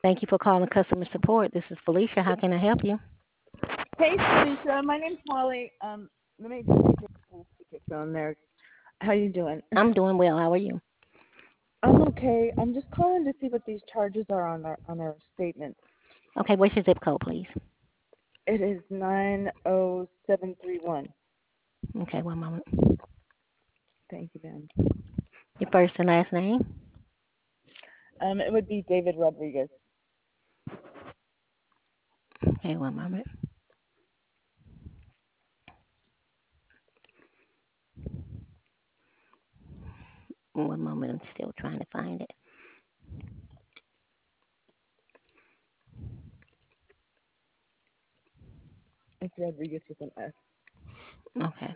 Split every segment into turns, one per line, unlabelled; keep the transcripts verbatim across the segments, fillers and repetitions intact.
Thank you for calling customer support. This is Felicia. How can I help you?
Hey, Felicia. My name's Molly. Um, let me just take your speakerphone there. How you doing?
I'm doing well. How are you?
I'm okay. I'm just calling to see what these charges are on our on our statement.
Okay, what's your zip code, please?
It is nine oh seven three one.
Okay, one moment.
Thank you, ma'am.
Your first and last name?
Um, it would be David Rodriguez.
Okay, one moment. One moment. I'm still trying to find it.
It's Rodriguez with an S.
Okay.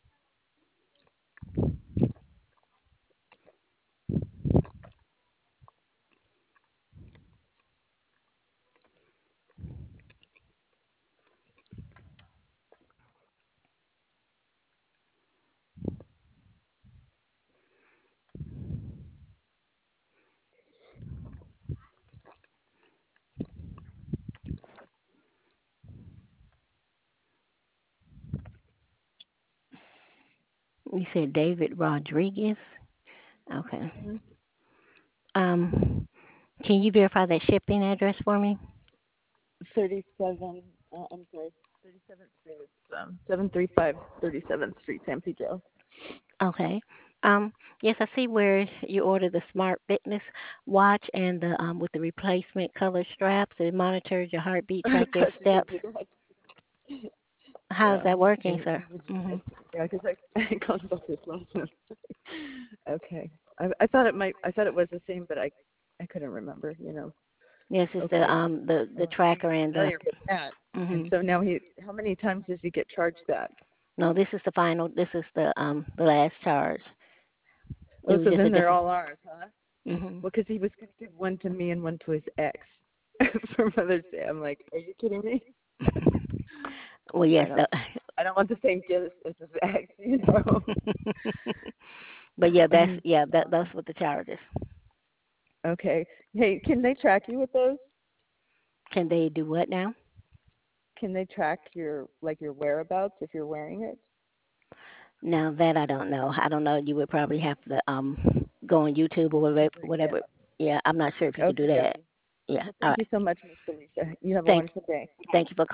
You said David Rodriguez. Okay.
Mm-hmm.
Um, can you verify that shipping address for me?
thirty-seven. Uh, I'm sorry. thirty-seventh Street. It's um seven three five thirty-seventh Street, San Pedro.
Okay. Um, yes, I see where you ordered the Smart Fitness watch and the um with the replacement color straps. It monitors your heartbeat, track your
Because you did
steps.
do that.
How's
Yeah.
that working,
And
sir?
you would,
Mhm.
yeah, because I, I called about this last time. Okay. I, I thought it might. I thought it was the same, but I, I couldn't remember. You know.
Yes, it's the
Okay.
um the the
Well, he was
tracker and the.
familiar with that, and
Mhm.
so now he. How many times does he get charged that?
No, this is the final. This is the um the last charge. It
Oh,
was
so
just a
then they're
different.
all ours, huh?
Mhm.
Well, because he was going to give one to me and one to his ex for Mother's Day. I'm like, are you kidding me?
Well,
I
yes.
don't.
The,
I don't want the same gift as his ex, you know.
but yeah, that's
Um,
yeah that that's what the charge is.
okay. Hey, can they track you with those?
Can they do what now?
Can they track your like your whereabouts if you're wearing it?
Now that I don't know. I don't know. You would probably have to um go on YouTube or whatever.
Yeah.
whatever. Yeah, I'm not sure if you could do
Okay,
that.
dokie.
Yeah.
Well,
All
thank
right.
you so much, Miss Felicia. You have a
Thank
wonderful day.
thank you for